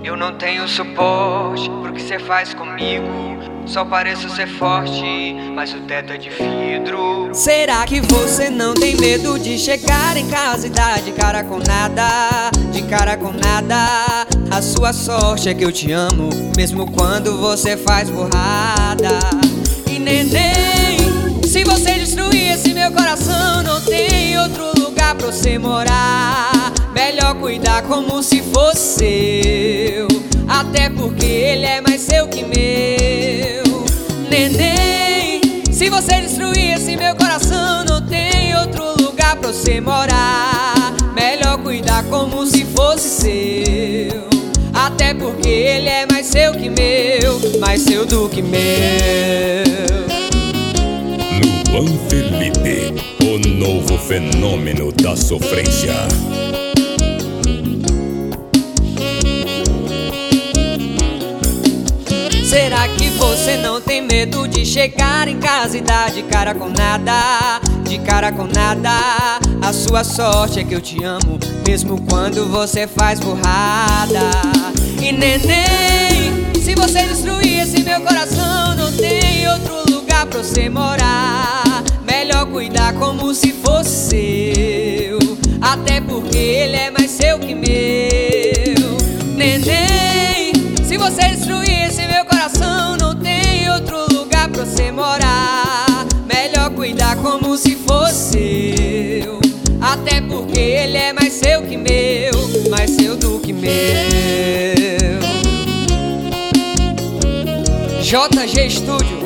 Eu não tenho suporte pro que cê faz comigo. Só pareço ser forte, mas o teto é de vidro. Será que você não tem medo de chegar em casa e dar de cara com nada? De cara com nada. A sua sorte é que eu te amo, mesmo quando você faz burrada. E neném, se você destruir esse meu coração, não tem outro lugar pra você morar. Melhor cuidar como se fosse seu, até porque ele é mais seu que meu. Neném, se você destruir esse meu coração, não tem outro lugar pra você morar. Melhor cuidar como se fosse seu, até porque ele é mais seu que meu, mais seu do que meu. Luan Felipe, o novo fenômeno da sofrência. Será que você não tem medo de chegar em casa e dar de cara com nada? De cara com nada. A sua sorte é que eu te amo, mesmo quando você faz burrada. E neném, se você destruir esse meu coração, não tem outro lugar pra você morar. Melhor cuidar como se fosse seu, até porque ele é mais seu que meu. Neném, se você destruir esse meu coração, não tem outro lugar pra você morar. Melhor cuidar como se fosse seu, até porque ele é mais seu que meu, mais seu do que meu. JG Studio.